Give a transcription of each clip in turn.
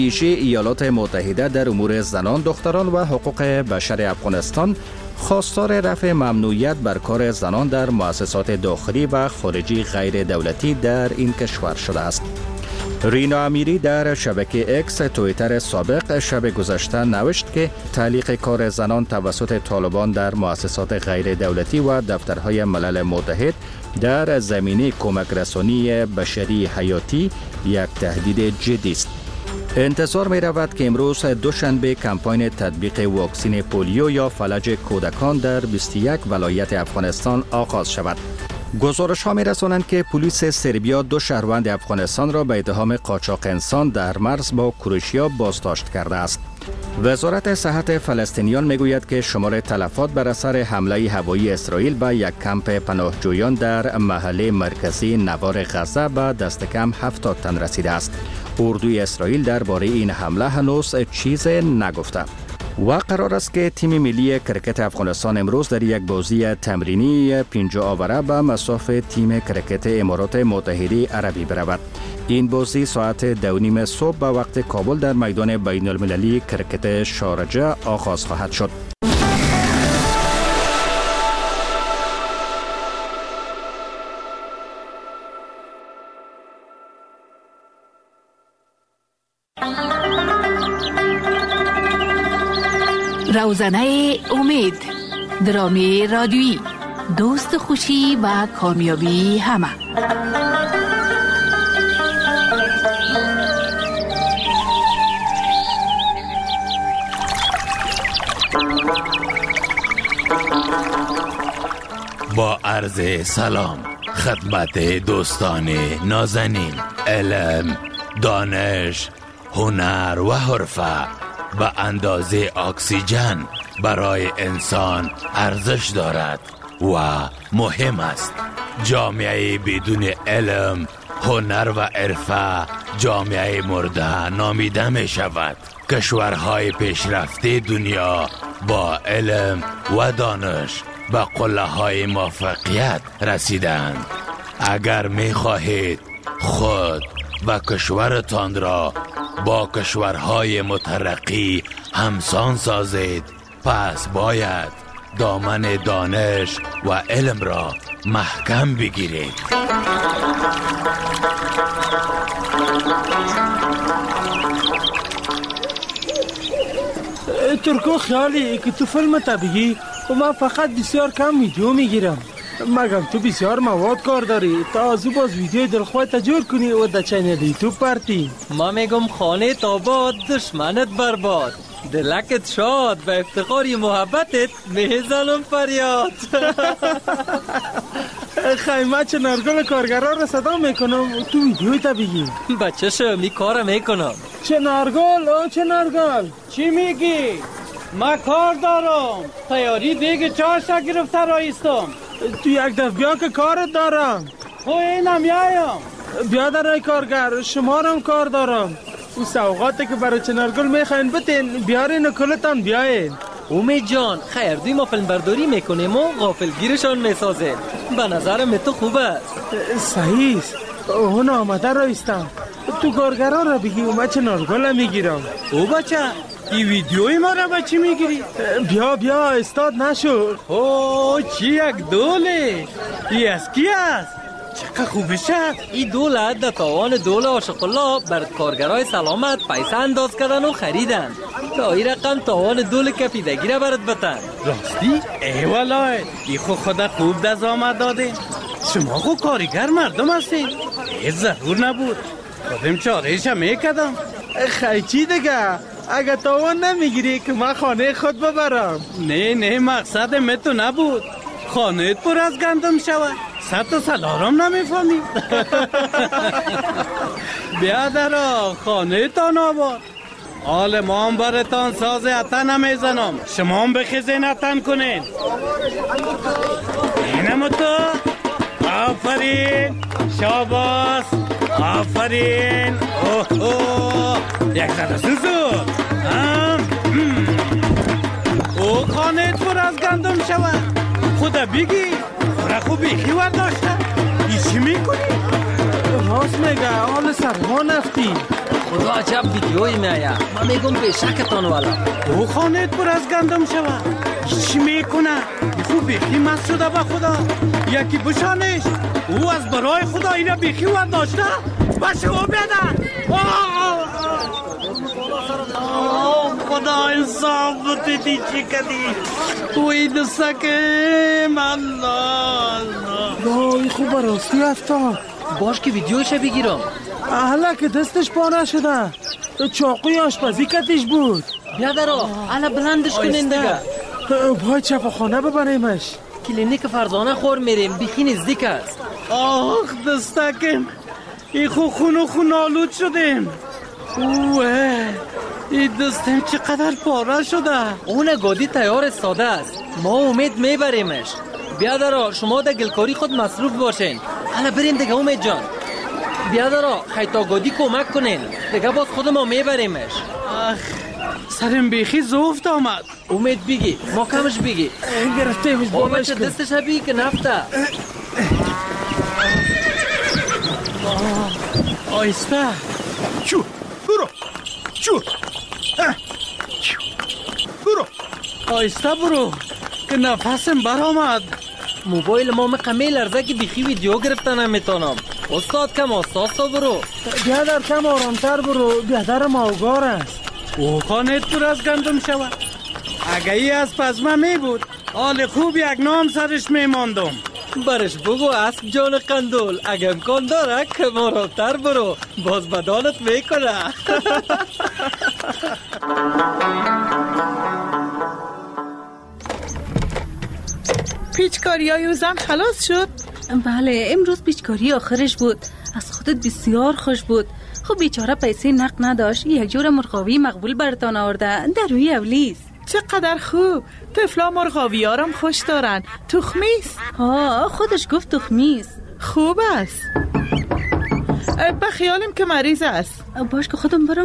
ایالات متحده در امور زنان، دختران و حقوق بشر افغانستان خواستار رفع ممنوعیت بر کار زنان در مؤسسات داخلی و خارجی غیر دولتی در این کشور شده است. رینا امیری در شبکه اکس توییتر سابق شب گذشته نوشت که تعلیق کار زنان توسط طالبان در مؤسسات غیر دولتی و دفترهای ملل متحد در زمینه کمک رسانی بشری حیاتی یک تهدید جدی است. انتظار می رود که امروز دوشنبه کمپاین تطبیق واکسین پولیو یا فلج کودکان در 21 ولایت افغانستان آغاز شود. گزارش ها می رسانند که پلیس سربیا 2 شهروند افغانستان را به اتهام قاچاق انسان در مرز با کروشیا بازداشت کرده است. وزارت صحت فلسطینیان می گوید که شمار تلفات بر اثر حمله هوایی اسرائیل به یک کمپ پناهجویان در محله مرکزی نوار غزه به دست کم 70 تن رسیده است. اردوی اسرائیل درباره این حمله هنوز چیز نگفته. و قرار است که تیم ملی کرکت افغانستان امروز در یک بازی تمرینی 50 آوره به مصاف تیم کرکت امارات متحده عربی برود. این بازی ساعت 2:30 صبح به وقت کابل در میدان بین المللی کرکت شارجه آغاز خواهد شد. روزنه امید، درامی رادیویی، دوست خوشی و کامیابی همه. با عرض سلام خدمت دوستان نازنین، علم، دانش، هنر و حرفه به اندازه اکسیژن برای انسان ارزش دارد و مهم است. جامعه بدون علم، هنر و حرفه جامعه مرده نامیده می شود. کشورهای پیشرفته دنیا با علم و دانش به قله های موفقیت رسیدند. اگر می خواهید خود و کشورتان را با کشورهای مترقی همسان سازید، پس باید دامن دانش و علم را محکم بگیرید. ترکو خیالی که تو فیلم طبیعی و من فقط بسیار کم ویدیو میگیرم. مگم تو بسیار مواد کار داری تا از او باز ویدیو دلخواه تجور کنی و در چینل یوتیوب پرتی. ما میگم خانه آباد، دشمنت برباد، دلکت شاد، به افتخاری محبتت میزنم فریاد. خیمه چنارگل کارگران را صدا میکنم تو ویدیوی طبیعی. بچه شو می کار میکنم. چنارگل او چنارگل چی میگی؟ ما کار دارم، تیاری دیگه چاشا گرفته رایستم. تو یک دفعه بیا که کارت دارم. خو اینم یایم. بیا در کارگر، شما هم کار دارم. او سوغاتی که برای چنارگل میخواین بتین بیارین و کلتان بیاین. امید جان، خیر دوی ما فیلم برداری میکنیم و غافلگیرشان میسازیم. به نظرم تو خوب است. صحیح است. اون آمده رایستم. تو کارگران را بگی و من چنارگل میگیرم. او بچه این ویدیوی ما را به چی میگیری؟ بیا استاد نشو. اوه چی یک دوله. ای از کی است؟ چقدر خوبه شد. این دوله در تاوان دوله عاشق الله بر کارگرای سلامت پیسه انداز کردن و خریدن تا این رقم تاوان دوله کپیدگی را برد بتن. راستی؟ ای والای ای خود خوب دست آمد داده. شما خود کارگر مردم هستین. ای ضرور نبود خودم چارهشم میکدم. خیچی دیگه اگه تاوان نمیگیری که من خانه خود ببرم. نه مقصد من تو نبود. خانه پر از گندم شود. ست و سلارم نمیفهمی. بیادرا خانه تان آباد. حال ما هم برتان ساز اتن نمیزنم. شما هم بخیزین اتن کنین. اینم تو. آفرین شاباس. آفرین. اوه یک زده سوزو. او خانه پر از گندم شود. خدا بگی خورا خوبی خیور داشته. ای چی میکنی؟ راست میگه حال سرما نفتی. خدا عجب ویدیویی میآید. من میگم بشکتان والا. او خانت پر از گندم شود. چی میکنه؟ خوب بیخی مست شده به خدا. یکی بشانش. او از برای خدا اینا بیخی ورداشته. باشه او بیادر. خدا انصاف بودی چی کدی. اوی دستکم الله. وای خوب راستی افتاد. باش که ویدیوش بگیرم. حالا که دستش پاره شده. چاقوی آشپزی کتش بود. بیادرا حالا بلندش کنین دیگه. باید شفاخانه ببریمش. کلینیک فرزانه خور میریم. بیخی نزدیک است. آخ دستکم. ای خون آلود شدیم. اوه این دستم چقدر پاره شده. اون گودی تیار استاده است. ما امید میبریمش. بیادرا شما در گلکاری خود مصروف باشین. حالا بریم دیگه امید جان. بیادرا خیتا گودی کمک کنین. دیگه باز خود ما میبریمش. آخ سرم بیخی زفت آمد. امید بگی ما کمش بگی. گرفتیمش بالش کن. دستش بگی که نفته. آیسته. چو برو چو برو آیسته برو که نفسم برآمد. موبایل ما مقمی لرزه که بیخی ویدیو گرفتن نمیتونم. استاد کم استاد برو. بیادر کم آرامتر برو. بیادر ماوگار است. او خانت پر از گندم شود. اگه ای از پزمه می بود حال خوب یک نام سرش می ماندم. برش بگو اسب جان قندول اگه امکان داره که مراتر برو باز بدانت میکنه. پیچکاری های اوزم خلاص شد؟ بله امروز پیچکاری آخرش بود. از خودت بسیار خوش بود. خب بیچاره پیسه نقد نداشت. یک جور مرغاوی مقبول برتان آورده در روی اولیس. چقدر خوب. طفلا مرغاوی هارم خوش دارن. تخمیست؟ ها خودش گفت تخمیست. خوب است. به خیالم که مریض است. باش که خودم برم.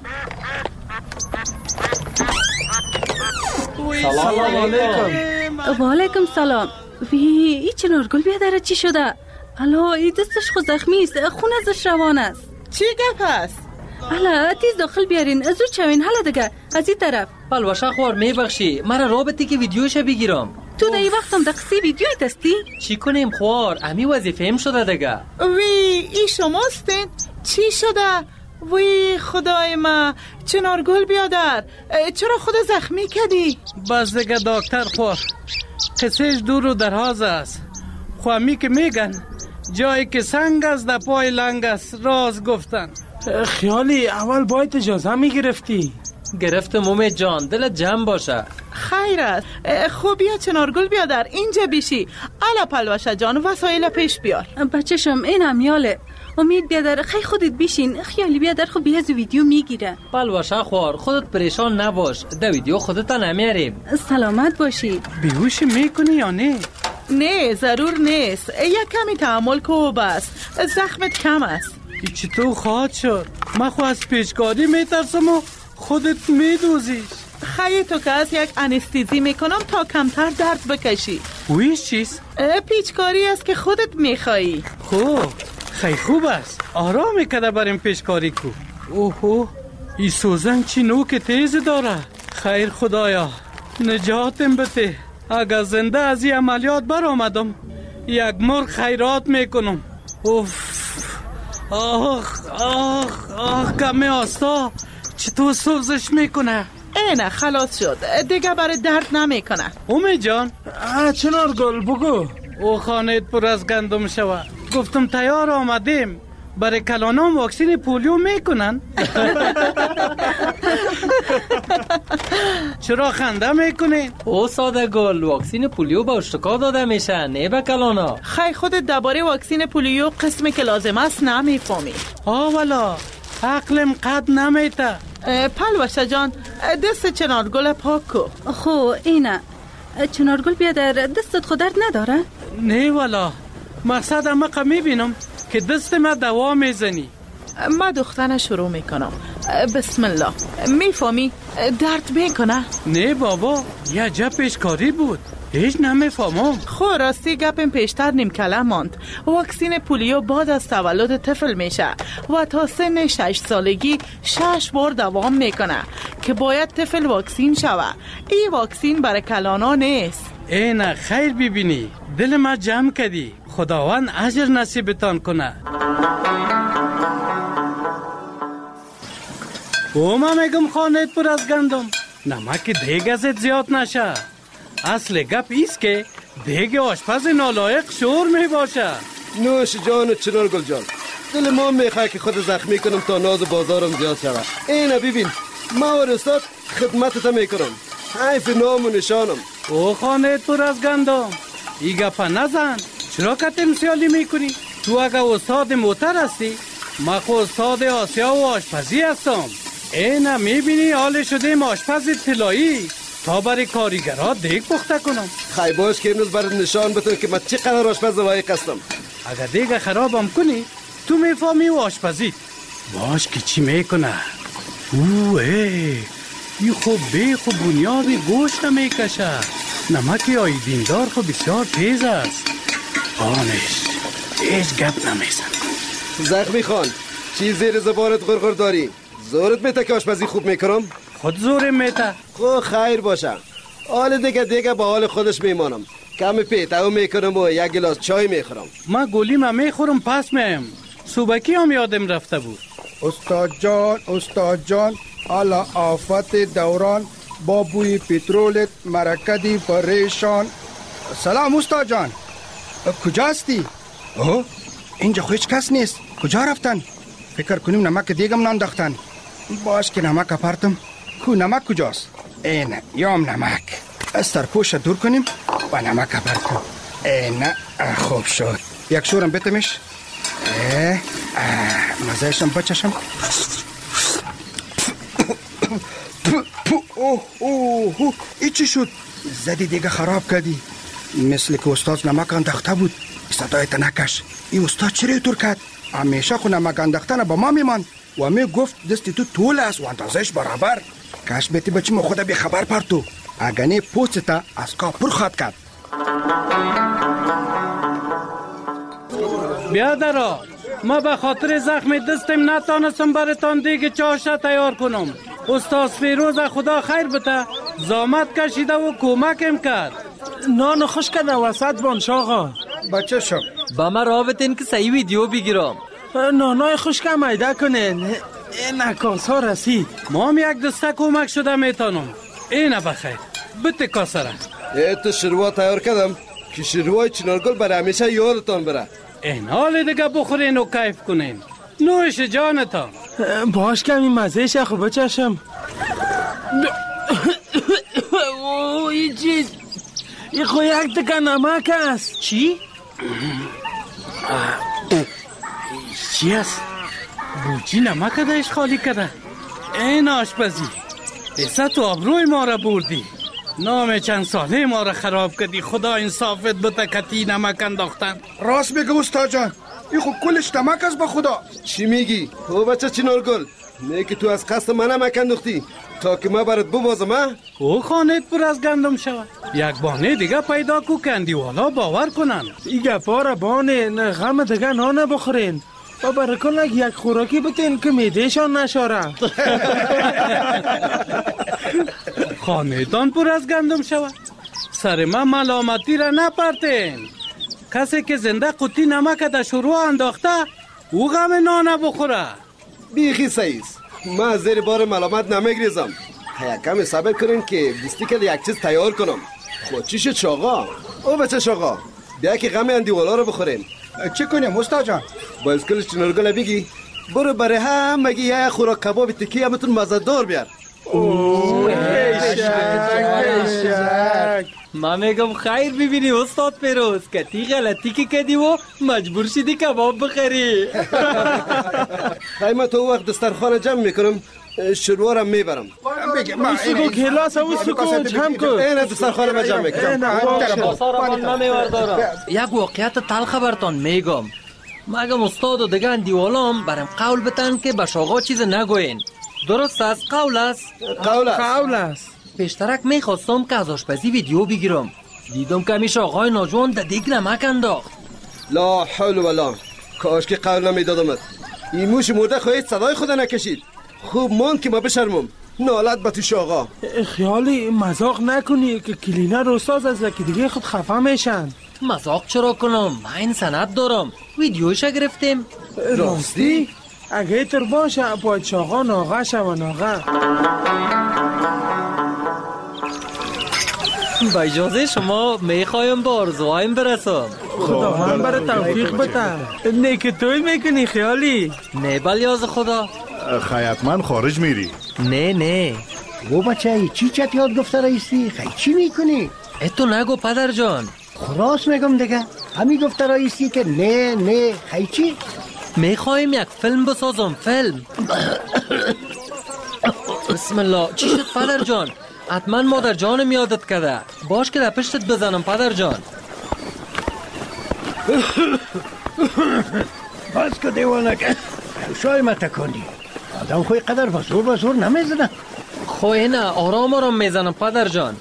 سلام علیکم. و علیکم سلام. ای چنارگل بیادره چی شده؟ الا ای دستش خود زخمی است. خون ازش روان است. چی گپ است؟ الا تیز داخل بیارین. زود شوین. حالا دیگه از این طرف. پلوشه خوار میبخشی مرا رابطی که ویدیوش بگیرم. تو در این وقت هم دقیقی ویدیوی دستی؟ چی کنیم خوار؟ امی وظیفه هم شده دیگه. وی ای شماستین؟ چی شده؟ وی خدای ما چنارگل بیادر چرا خود زخمی کردی؟ بس دیگه دکتر خوار قصهش دور و دراز است. خوامی که میگن جایی که سنگ است در پای لنگ است راز گفتن. خیالی اول باید اجازه میگرفتی. گرفتم امید جان دلت جمع باشه. خیر است. خوب بیا چنارگل بیادر اینجا بیشی. الا پلوشه جان وسایل پیش بیار. بچه‌شم این امیاله. امید بیادر خیلی خودت بیشین. خیالی بیادر خب بیاز ویدیو میگیره. پلوشه خوار خودت پریشان نباش. در ویدیو خودت نمیاریم. سلامت باشی. بیهوش میکنی یا نه؟ نه ضرور نیست. یک کمی تحمل کو بس. زخمت کم است. چطور خواهد شد؟ من خواهد از پیچکاری میترسم و خودت میدوزیش. خیلی تو که از یک انستیزی میکنم تا کمتر درد بکشی. ویش چیست؟ پیچکاری است که خودت میخوایی. خوب خیلی خوب است. آرام کده بریم پیچکاری کو. اوهو این سوزن چی نوک تیز داره. خیر خدایا نجاتم بده. اگر زنده از این عملیات بر آمدم یک مرغ خیرات میکنم. اوف آخ آخ آخ کمی آستا چطور سوزش میکنه؟ اینه خلاص شد دیگه برای درد نمیکنه. اومی جان چنارگل بگو. او خانت پر از گندم شوه. گفتم تیار آمدیم. برای کلانام واکسین پولیو میکنن. چرا خنده میکنین؟ او ساده گل واکسین پولیو با اشتکا داده میشه نه به کلانا. خیلی خودت درباره واکسین پولیو قسمی که لازم است نمیفهمی. والا عقلم قد نمیته. پلوشه جان دست چنارگل پاک کو. خو اینه چنارگل بیادر دستت خود درد نداره؟ نه والا مقصد امقا میبینم که دست ما دوا میزنی. ما دختن شروع میکنم. بسم الله. میفهمی درد میکنه؟ نه بابا، یه جا پیشکاری بود، هیچ نمیفهمم. خو راستی گپم پیشتر نیم کلم ماند. واکسین پولیو بعد از تولد طفل میشه و تا سن 6 سالگی 6 بار دوام میکنه که باید طفل واکسین شوه. این واکسین برای کلانا نیست. اینا خیر ببینی، دل ما جمع کردی. خداوند اجر نصیبتان کنه. او ما میگم خانت پر از گندم، نمک دیگ ازت زیاد نشه. اصل گپ ایست که دیگ آشپز نالایق شور می باشه. نوش جان چنارگل جان، دل ما میخواه که خود زخمی کنم تا ناز بازارم زیاد شود. اینه ببین، ما و رستاد خدمتت میکنم، حیف نام و نشانم. او خانت پر از گندم، ای گپا نزن. چرا که تمثالی میکنی؟ تو اگه استاد موتر هستی، ما خود استاد آسیا و آشپزی هستم. اینه میبینی حال شده آشپز طلایی تا برای کاریگرها دیگ پخته کنم. خیلی باش که امروز برات نشان بدم که من چقدر آشپز لایق هستم. اگر دیگ خرابم کنی تو میفهمی و آشپزی باش که چی میکنه. این خوب بی خوب بنیاد گوشت میکشه. نمک آیدیندار خوب بسیار تیز است. آنش هیچ گپ نمیزن. زخمی خان، چی زیر زبانت غرغر داری؟ زورت میته که آشپزی خوب میکنم؟ خود زورم میته. خب خیر باشه، حال دیگه با حال خودش میمانم. کمی پیتاو میکنم و یک گلاس چای میخورم. ما گلیم میخورم پس میم. صوبکی هم یادم رفته بود. استاد جان حالا آفت دوران با بوی پترولت مرکدی پریشان. سلام استاد جان، کجا هستی؟ اینجا هیچ کس نیست. کجا رفتن؟ فکر کنیم نمک دیگم نانداختن. باش که نمک اپرتم. کو نمک کجاست؟ اینه یام نمک. از سرپوش دور کنیم و نمک اپرتم. اینه خوب شد. یک شورم بتمش. مزهشم بچشم. ای چی شد؟ زدی دیگه خراب کردی. مثل که استاد نمک انداخته بود. صدایت نکش. این استاد چرا طور کرد؟ همیشه خو نمک انداختن با ما میمان و می گفت دستی تو طول است و اندازش برابر. کاش بیتی بچی ما خود بی خبر پرتو. اگنی پوستا از کا پر خواهد کرد. بیادرا، ما به خاطر زخم دستم نتانستم براتان دیگه چاشه تیار کنم. استاد فیروز خدا خیر بده زامت کشیده و کمکم کرد. نان خوش کنه وسط بانش آقا. بچه شم با ما رابطین که صحیح ویدیو بگیرم. نانای خوش که میده کنین. این کاس ها رسید. ما هم یک دسته کمک شده میتانم. اینه بخیر بته کاسه را. تو شروع تیار کردم که شروع چنارگل برای همیشه یادتان بره. این حال دیگه بخورین و کیف کنین. نوش جانتان. باش کمی مزهش خوب بچشم. این چیز این خو یک دکه نمک است. چی؟ چی است؟ بوچی نمک دایش خالی کرده. این آشپزی ایسا تو آبروی ما را بردی. نام چند ساله ما را خراب کردی. خدا انصافت بده کتی نمک انداختن. راست میگه استاد جان، این خو کلش نمک است به خدا. چی میگی؟ او بچه چنارگل، نه که تو از قصد من نمک انداختی تا که ما برات ببازم. او خانت پر از گندم شود. یک بانه دیگه پیدا کو کندی والا باور کنن. این گپا را بانه غم دیگه نانه بخورین و برکن یک خوراکی بتین که میدهشان نشاره. خانهتان پر از گندم شود. سر من ملامتی را نپرتین. کسی که زنده قطی نمک در شروع انداخته او غم نانه بخوره. بیخی سعیست، من زیر بار ملامت نمیگریزم. یک کمی صبر کنین که دیستی که یک چیز تیار کنم. خود چی شد شاقا؟ او بچه شاقا بیا که غم اندیوالا رو بخوریم. چی کنیم استاد جان؟ با اسکلش چنارگل بگی برو برای هم مگی یک خوراک کباب تکی همتون مزدار بیار. ما میگم خیر ببینی استاد فیروز کتی غلطی که کردی و مجبور شدی کباب بخری. خیمه تو وقت دسترخوان جمع میکنم شروارم میبرم. سکو کلاس او سکو جمع کن. این دسترخوان ما جمع میکنم. یک واقعیت تلخ برتان میگم. مگم استاد و دیگه اندیوالام برم قول بتن که به شاغا چیز نگوین. درست است؟ قول است؟ قول است. پیشترک میخواستم که از آشپزی ویدیو بگیرم. دیدم که همیشه آقای ناجوان در دیگ نمک انداخت. لا حول ولا، کاش که قول نمیدادمت. این موش مرده خواهید صدای خود نکشید. خوب ماند که ما بشرمم. نالت به تو شاغا. خیالی مزاق نکنی که کلینر استاد از که دیگه خود خفه میشن. مزاق چرا کنم؟ من این سند دارم. ویدیویش گرفتیم. راستی؟ اگه تر باشه باید شاغا ناغه شو ناغه. با اجازه شما میخوایم با آرزوهایم برسم. خدا من برای توفیق بده. نه که توی میکنی خیالی؟ نه بلیاز خدا. خیاطمن خارج میری؟ نه. او بچه چی چت یاد گفته رئیسی؟ خیلی چی میکنی؟ اتو نگو پدر جان. خلاص میگم دیگه. همی گفته رئیسی که نه خیلی چی؟ میخوایم یک فیلم بسازم. فیلم. بسم الله. چی شد پدر جان؟ حتما مادر جانم یادت کرده. باش که در پشتت بزنم پدر جان. باز که دیوانه که شای ما تکندی. آدم خوی قدر بزور نمیزنه. خوی نه آرام میزنم پدر جان.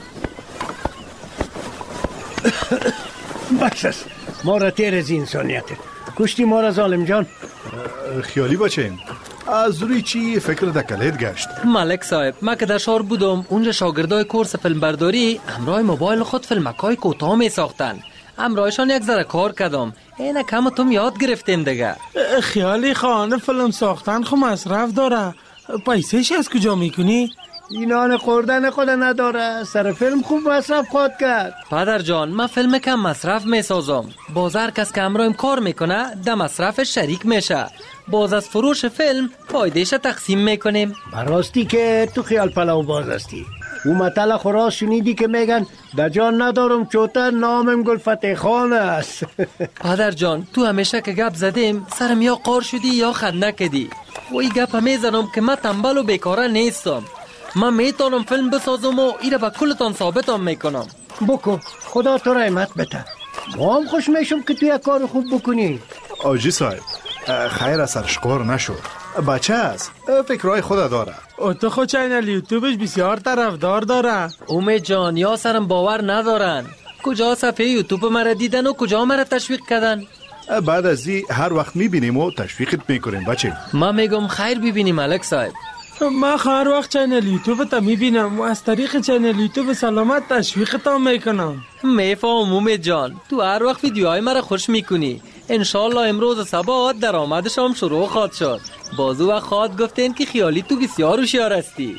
بس است. ما را تیر از انسانیت کشتی ما را ظالم جان. خیالی بچین، از روی چی فکر دکلت گشت؟ ملک صاحب، من که در شهر بودم اونجا شاگردای کورس فیلم برداری همراه موبایل خود فیلمکای کوتاه می ساختن. همراهشان یک ذره کار کردم. اینه کم تم یاد گرفتیم دیگه. خیالی خانه فیلم ساختن خو مصرف داره. پیسهش از کجا میکنی؟ اینان خوردن خود نداره. سر فیلم خوب مصرف خود کرد. پدر جان، من فیلم کم مصرف میسازم. بازار کس که همراهیم کار میکنه در مصرفش شریک میشه. باز از فروش فیلم فایدهش تقسیم میکنیم. براستی که تو خیال پلو باز هستی. او مطلع خوراس شنیدی که میگن در جان ندارم چوتر نامم گل فتح خان است. پدر جان، تو همیشه که گپ زدیم سرم یا قار شدی یا خند نکدی. وی گپ میزنم که من تنبل و بیکاره نیستم. من میتونم فیلم بسازم و ایره با کلتان ثابتم میکنم. بکن، خدا تو رحمت بده. ما هم خوش میشم که تو یک کار خوب بکنی. آجی صاحب، خیر از سرشقار نشو. بچه است، فکرهای خود داره. تو خود چینل یوتیوبش بسیار طرفدار داره. امید جان، یا سرم باور ندارن. کجا صفحه یوتیوب مرا دیدن و کجا مرا تشویق کردن؟ بعد از این هر وقت میبینیم و تشویقت میکنیم بچه. من میگم خیر ببینیم ملک صاحب. من هر وقت چینل یوتیوب تا میبینم و از طریق چینل یوتیوب سلامت تشویق تا میکنم. میفهم امید جان، تو هر وقت ویدیوهای مرا خوش میکنی. انشالله امروز صبح درآمدشام شروع خواهد شد. بازو و خواد گفتین که خیالی تو بسیار هوشیار هستی.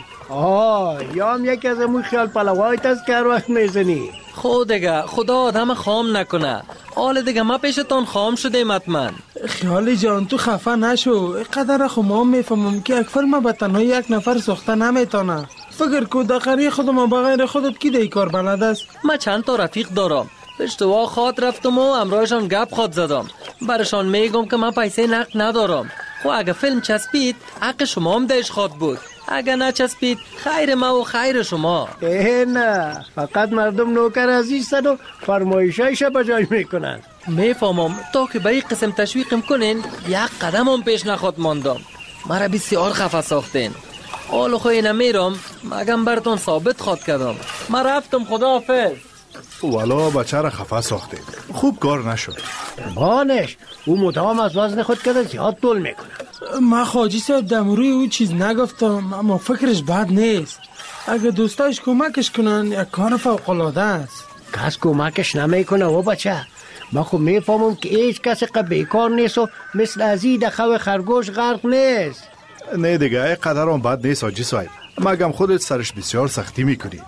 یا هم یکی از امون خیال پلوایت است که هر وقت میزنی. خود دیگه خدا آدم خام نکنه. حال دیگه ما پیشتان خام شده حتما. خیالی جان تو خفه نشو. قدر خما میفهمم که یک فیلم به تنها یک نفر ساخته نمیتونه. فکر کو دقیقی خودم بغیر خودت کی دی کار بلد است؟ من چند تا رفیق دارم. اشتباه خواد رفتم و همراهشان گپ خواد زدم. برشان میگم که من پیسه نقد ندارم. خب اگه فیلم چسبید حق شما هم دهش خواد بود. اگه نچسبید خیر ما و خیر شما. نه، فقط مردم نوکر عزیزن و فرمایشایش بجای میکنن. میفهمم تا که به این قسم تشویقم کنین یک قدم هم پیش نخواد ماندم. مرا بسیار خفه ساختین. حال خو اینه میرم مگم براتون ثابت خواد کردم. من رفتم، خداحافظ. والا بچه را خفه ساخته. خوب کار نشد. بانش او مدام از وزن خود کرده زیاد طول میکنه. من خواجی صاحب دمروی او چیز نگفتم، اما فکرش بد نیست. اگه دوستایش کمکش کنن یک کار فوق العاده است. کس کمکش نمیکنه و بچه. من خب میفهمم که هیچ کسی که بیکار نیست و مثل ازی دخو خرگوش غرق نیست. نه دیگه ای قدر هم بد نیست آجی صاحب. مگم خودت سرش بسیار سختی میکنی.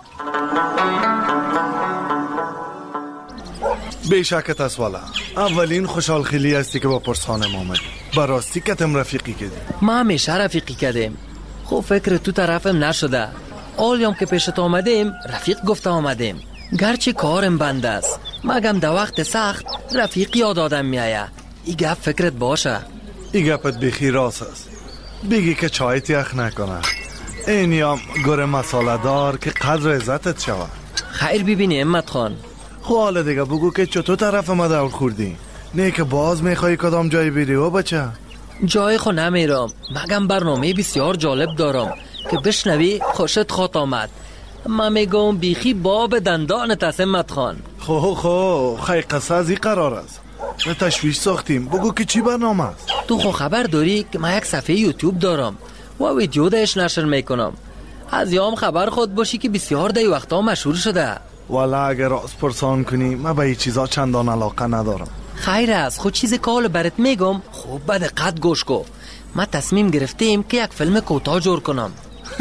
بیشکت است والا. اولین خوشحال خیلی هستی که با پرسانم آمدی. براستی کتم رفیقی کردی. ما همیشه رفیقی کردیم. خب فکر تو طرفم نشده. آلیام که پیشت آمدیم رفیق گفته آمدیم. گرچه کارم بند است مگم در وقت سخت رفیق یاد آدم میایه. ای گپ فکرت باشه. ای گپت بخی راست است. بگی که چایت یخ نکنه. اینیام گره مساله دار که قدر عزتت شود. خیر ببینی امت خان. خب حالا دیگه بگو که چطور طرف ما دور خوردی. نه که باز میخوای کدام جای بری و بچه؟ جای خو نمیرم، مگم برنامه بسیار جالب دارم که بشنوی خوشت خواد آمد. من میگم بیخی باب دندانت است همت خان. خی قصه از این قرار است. نه تشویش ساختیم، بگو که چی برنامه است؟ تو خو خبر داری که من یک صفحه یوتیوب دارم و ویدیو دهش نشر میکنم. از یام خبر خود باشی که بسیار دی وقتا مشهور شده. والا اگر راست پرسان کنی من به این چیزا چندان علاقه ندارم. خیر است، خود چیز کال برات میگم، خوب به دقت گوش کو. ما تصمیم گرفتیم که یک فیلم کوتاه جور کنم.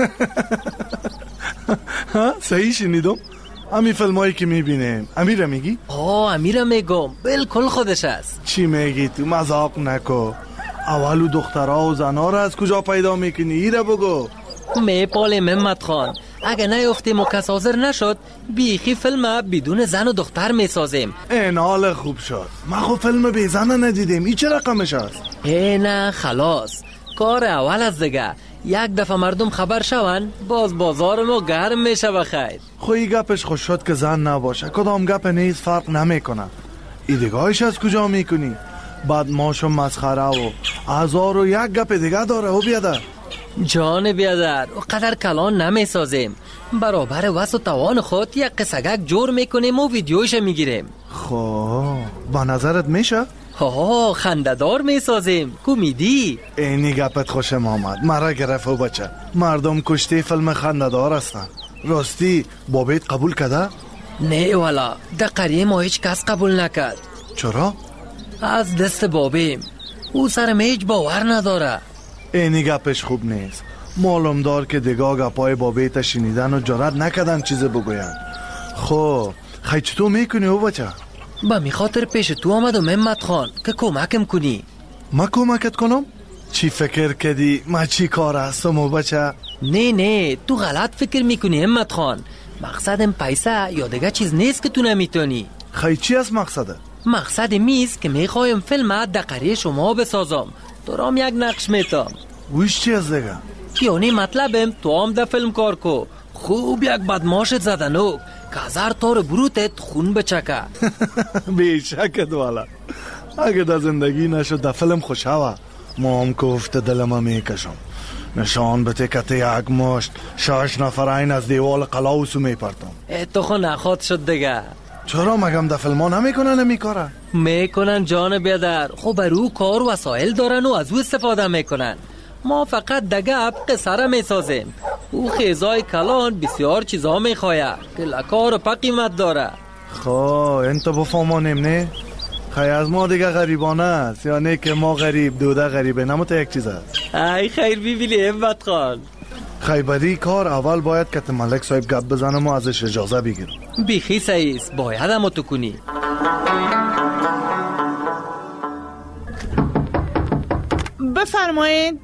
صحیح شنیدم؟ امی فیلمایی که میبینیم امیر میگی؟ امیر میگم، بالکل خودش است. چی میگی تو؟ مذاق نکو. اولو دخترها و زنها را از کجا پیدا میکنی؟ ایره بگو. میپالیم همت خان، اگه نیفتیم و کس حاضر نشد بیخی فیلم بدون زن و دختر میسازیم. این حال خوب شد. ما خب فیلم بی زن ندیدیم. این چه رقمش است؟ نه خلاص، کار اول از دیگه. یک دفعه مردم خبر شون باز بازار ما گرم میشه. بخیر خوی گپش خوش شد که زن نباشه، کدام گپ نیست فرق نمیکنه. ایدگاهش از کجا میکنی؟ بعد ماشو مسخره و 1001 گپ دیگه داره. و بیادر جان بیادر، و قدر کلان نمیسازیم. برابر وس و توان خود یک قصگک جور میکنیم و ویدیوش میگیریم. خب با نظرت میشه؟ خنده‌دار میسازیم، کمدی. اینی گپت خوشم آمد، مرا گرفت و بچه. مردم کشتی فیلم خنده‌دار هستن. راستی بابیت قبول کده؟ نه والا، در قریه ما هیچ کس قبول نکرد. چرا؟ از دست بابیم، او سرم هیچ باور نداره. اینی گپش خوب نیست. معلوم دار که دیگه گپای بابیت شنیدن و جرات نکردن چیز بگوین. خب خیلی چطور میکنی او بچه؟ با می خاطر پیش تو آمدم همت خان که کمکم کنی. ما کمکت کنم؟ چی فکر کردی؟ ما چی کار هستم و بچه؟ نه تو غلط فکر میکنی همت خان. مقصدم پیسه یا دیگه چیز نیست که تو نمیتونی. خیلی چی از مقصده؟ مقصد میست که میخوایم فیلم در قریه شما بسازم. دارم یک نقش میتم. ویش چی از دیگه؟ یعنی مطلبم تو هم در فیلم کار کو. خوب یک بدماشت زدنوک که 1000 تار بروتت خون بچکه. بیشکت والا. اگه در زندگی نشد در فیلم خوشحوه ما هم کفت دلم میکشم. نشان بده که یک مشت 6 نفر این از دیوال قلاوسو میپرتم. تو خو نخواد شد دیگه. چرا مگم در فیلم ها نمیکنن نمیکاره؟ میکنن جان بیادر. خب برو کار وسایل دارن و از او استفاده میکنن. ما فقط دگه قصه را میسازیم. او خیزای کلان بسیار چیزا میخواه که لکار و پا قیمت داره. خب این تو بفهمانیم نه؟ خیلی از ما دیگه غریبانه است یا نه که ما غریب دوده غریبه نموتا یک چیز است. ای خیر بیبیلی همت خان. خیبری کار اول باید که ملک صاحب گپ بزنم و ازش اجازه بگیرم. بیخی سعیست باید هم تو کنی. بفرمایید.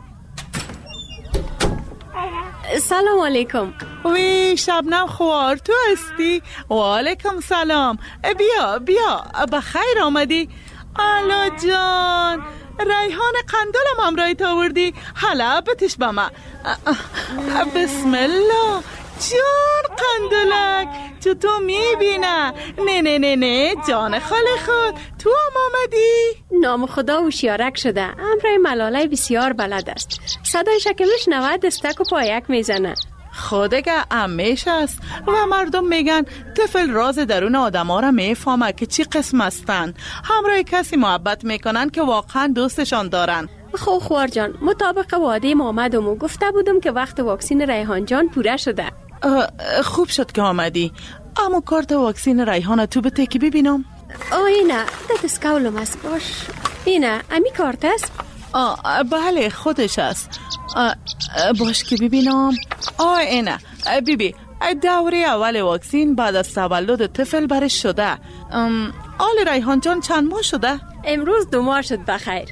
سلام علیکم. وی شبنم خوار تو هستی؟ و علیکم سلام. بیا بخیر آمدی. الا جان ریحان قندلم همراهی تا وردی. حالا بتش با ما. بسم الله جان قندلک چطور میبینه؟ نه جان خاله خود تو هم آمدی؟ نام خدا هوشیارک شده. امرای ملاله بسیار بلد است. صدای شکمش 90 دستک و پایک میزنه. خودگه امیش است و مردم میگن طفل راز درون آدم ها را میفهمه که چی قسم هستن. همراه کسی محبت میکنن که واقعا دوستشان دارن. خب خوار جان مطابق وعده آمدم و گفته بودم که وقت واکسین ریحان جان پوره شده. خوب شد که آمدی. اما کارت واکسین ریحان تو بته که ببینم. اینه دستکولم است. باش اینه امی کارت است. بله خودش است. باش که ببینم. اینه بیبی دوره اول واکسین بعد از تولد طفل برش شده. آل ریحان جان چند ماه شده؟ امروز 2 ماه شد. بخیر.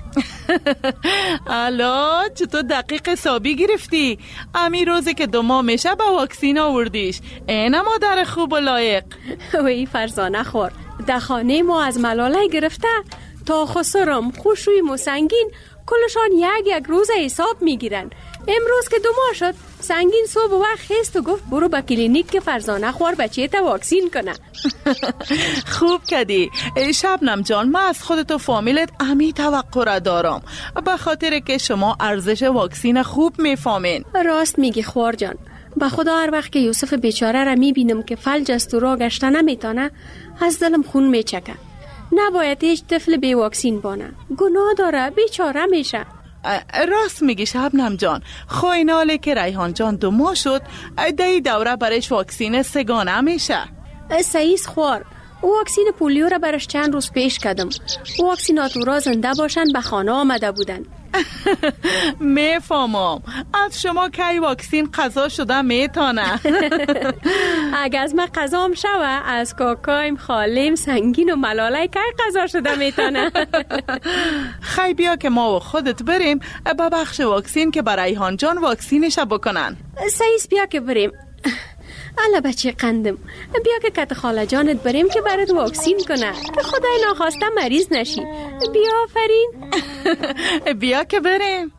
الا چطور دقیق حسابی گرفتی؟ امی روزی که 2 ماه میشه با واکسین آوردیش. اینه مادر خوب و لایق. وی فرزانه خور در خانه ما از ملاله گرفته تا خسرم خوشوی مسنگین کلشان یک روز حساب میگیرن. امروز که 2 ماه شد سنگین صبح وقت خیست و گفت برو به کلینیک که فرزانه خوار بچه تا واکسین کنه. خوب کردی شبنم جان. من از خودت و فامیلت امی توقع را دارم به خاطر که شما ارزش واکسین خوب میفهمین. راست میگی خوار جان. به خدا هر وقت که یوسف بیچاره را میبینم که فلج است و راه گشته نمیتونه از دلم خون میچکه. نباید هیچ طفل بی واکسین بانه. گناه داره، بیچاره میشه. راست میگی شبنم جان. خویناله که ریحان جان 2 ماه شد دی دوره برش واکسین 3 میشه. سعیس خوار. واکسین پولیو را برش چند روز پیش کردم. واکسیناتورا زنده باشن به خانه آمده بودن. میفهمم. از شما کی واکسین قضا شده میتونه. اگه از من قضام شوه از کاکایم خالیم سنگین و ملاله کی قضا شده میتونه. خی بیا که ما و خودت بریم به بخش واکسین که برای ریحان جان واکسینش بکنن. سعیس بیا که بریم. الا بچه قندم بیا که کت خاله جانت بریم که برات واکسین کنه که خدای ناخواسته مریض نشی. بیا آفرین. بیا که بریم.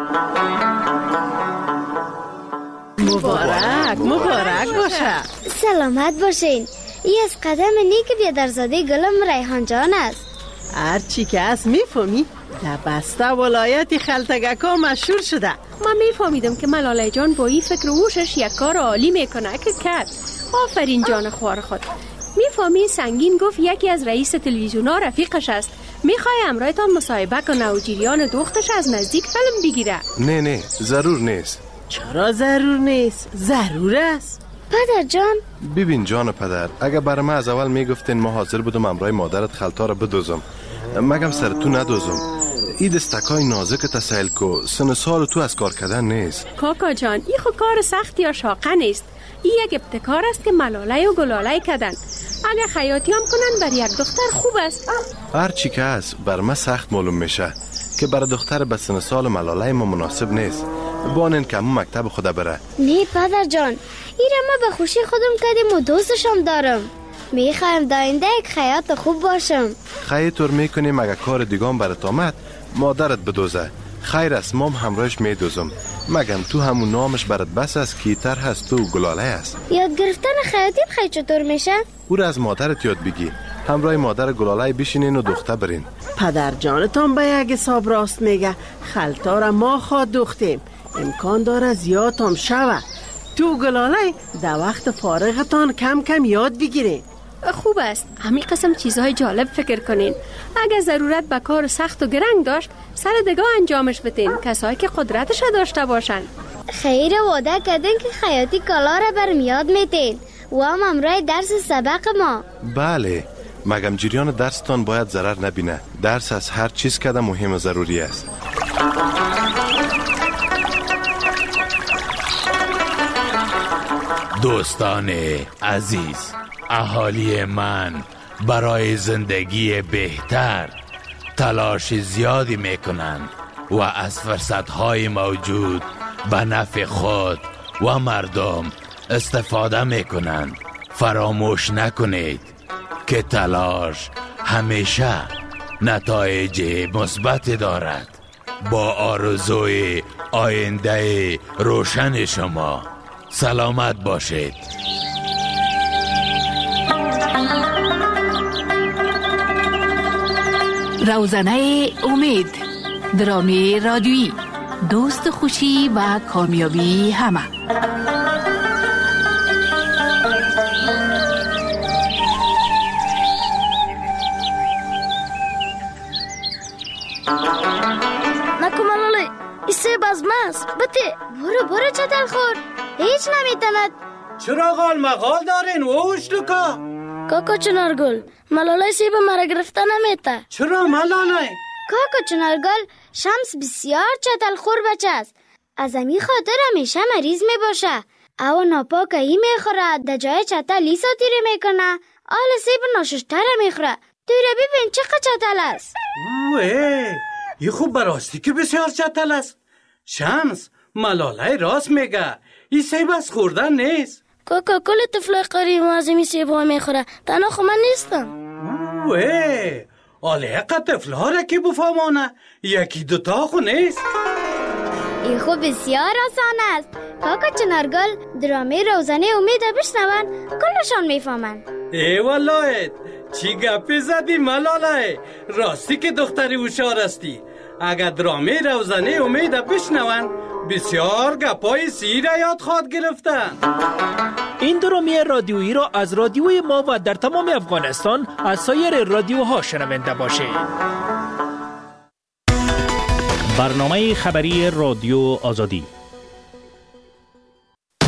مبارک باشه. سلامت باشین. ای از قدم نیک بیادرزاده گلم ریحان جان است. هرچی که از میفهمی در بسته ولایتی خلتگکا مشهور شده. من میفهمیدم که ملاله جان با این فکر و هوشش یک کار عالی میکنه که کرد. آفرین جان خوار خود. میفهمی سنگین گفت یکی از رئیس تلویزیونا رفیقش است. میخوای امرایتان مصاحبه کنه و جریان دختش از نزدیک فیلم بگیره. نه ضرور نیست. چرا ضرور نیست؟ ضرور است. پدر جان ببین جان پدر، اگه برای من از اول میگفتین ما حاضر بودم امرای مادرت خلطا را بدوزم، مگم سر تو ندوزم. ای دستکای نازک تسهیل کو، سن سال تو از کار کردن نیست. کاکا جان ای خود کار سختی یا شاقه نیست. این یک ابتکار است که ملاله و گلاله کردن. اگه خیاطی هم کنن بر یک دختر خوب است. هر چی که است بر من سخت معلوم میشه که برای دختر به سن سال ملاله ما مناسب نیست. بانن که همون مکتب خدا بره. نه پدر جان، ایره ما به خوشی خودم کردیم و دوستشم دارم. میخوایم داینده یک خیاط خوب باشم. خیلی طور میکنیم اگه کار دیگام برات آمد مادرت بدوزه. خیر است مام همراهش میدوزم. مگم تو همون نامش برات بس است کیتر هست تو گلاله است. یاد گرفتن خیاطی خیلی چطور میشه؟ او را از مادرت یاد بگی. همراه مادر گلاله بشینین و دختر برین. پدر جانتان به یک حساب راست میگه. خلطا را ما خواد دوختیم. امکان داره زیاد هم شوه. تو گلاله در وقت فارغتان کم کم یاد بگیرین. خوب است. همین قسم چیزهای جالب فکر کنین. اگه ضرورت به کار سخت و گرنگ داشت سر دگاه انجامش بدین. کسایی که قدرتش داشته باشن. خیر وعده کردن که خیاطی کالا را برم یاد میتین و هم امرای درس سبق ما. بله، مگم جریان درستان باید ضرر نبینه. درس از هر چیز کده مهم و ضروری است. دوستان عزیز، اهالی من برای زندگی بهتر تلاش زیادی میکنند و از فرصتهای موجود به نفع خود و مردم استفاده میکنند. فراموش نکنید که تلاش همیشه نتایج مثبت دارد. با آرزوی آینده روشن شما سلامت باشید. روزنه امید، درامی رادیویی، دوست خوشی و کامیابی همه. نکو ملاله ایسه بزمست بته. برو چتل خور، هیچ نمیتند. چرا غال مغال دارین ووش لکا؟ کاکا چنارگل ملاله سیب مرا گرفته نمیته. چرا ملاله؟ کاکا چنارگل شمس بسیار چتل خور بچه است. از امی خاطر همیشه مریض می باشه. او ناپاک ای میخوره، در جای چتل ای ساتیره میکنه. آل سیب ناششتر میخوره. توی را ببین چقدر چتل است. اوه یه خوب براستی که بسیار چتل است. شمس ملاله راست میگه. این سیب از خوردن نیست. کاکا کل طفل قریب از این سیب ها میخوره. تنها خو من نیستم. اوه آله حق طفل ها را که بفهمانه. یکی دوتا خو نیست. این خوب بسیار آسان است. کاکا چنارگل درامه روزانه امید بشنون کلشان میفهمند. ای والله چی گپی زدی ملاله؟ راستی که دختری هوشیار هستی. اگر درامه روزانه امید بشنون بسیار گپای سیر یاد خواهد گرفتن. این درامه رادیویی را از رادیوی ما و در تمام افغانستان از سایر رادیوها شنونده باشید. برنامه خبری رادیو آزادی